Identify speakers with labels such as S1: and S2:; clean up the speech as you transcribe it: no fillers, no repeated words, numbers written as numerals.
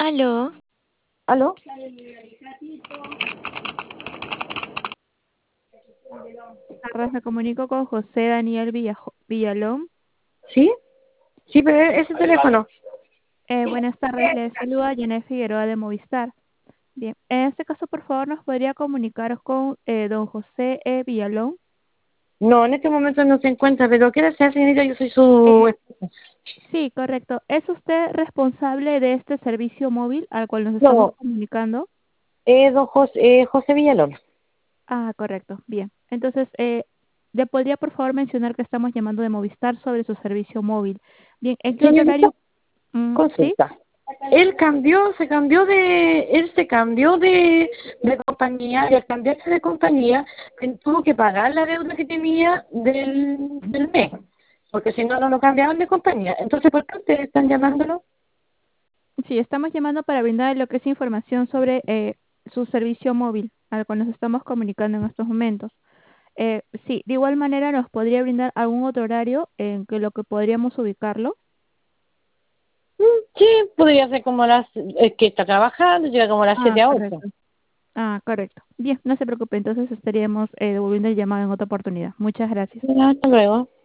S1: Aló,
S2: ¿Aló?
S3: Tardes, me comunico con José Daniel Villalón.
S2: ¿Sí? Sí, pero ese teléfono.
S3: Buenas tardes, le saluda Janet Figueroa de Movistar. Bien, en este caso, por favor, nos podría comunicar con don José Villalón.
S2: No, en este momento no se encuentra, pero ¿qué desea, señorita? Yo soy
S3: Eh,
S2: su...
S3: sí, correcto. ¿Es usted responsable de este servicio móvil al cual nos estamos
S2: No,
S3: comunicando?
S2: don José Villalón.
S3: Ah, correcto. Bien. Entonces, ¿le podría, por favor, mencionar que estamos llamando de Movistar sobre su servicio móvil? Bien, ¿en qué
S2: Señorita,
S3: horario? ¿Sí?
S2: consulta. Él se cambió de compañía y al cambiarse de compañía, él tuvo que pagar la deuda que tenía del mes, porque si no, no lo cambiaban de compañía. Entonces, ¿por qué ustedes están llamándolo?
S3: Sí, estamos llamando para brindar lo que es información sobre su servicio móvil al cual nos estamos comunicando en estos momentos. Sí, de igual manera nos podría brindar algún otro horario en que lo que podríamos ubicarlo.
S2: Sí, podría ser como que está trabajando, llega como a las
S3: Ah,
S2: 7 a 8.
S3: correcto. Ah, correcto. Bien, no se preocupe, entonces estaríamos devolviendo el llamado en otra oportunidad. Muchas gracias.
S2: Hasta luego.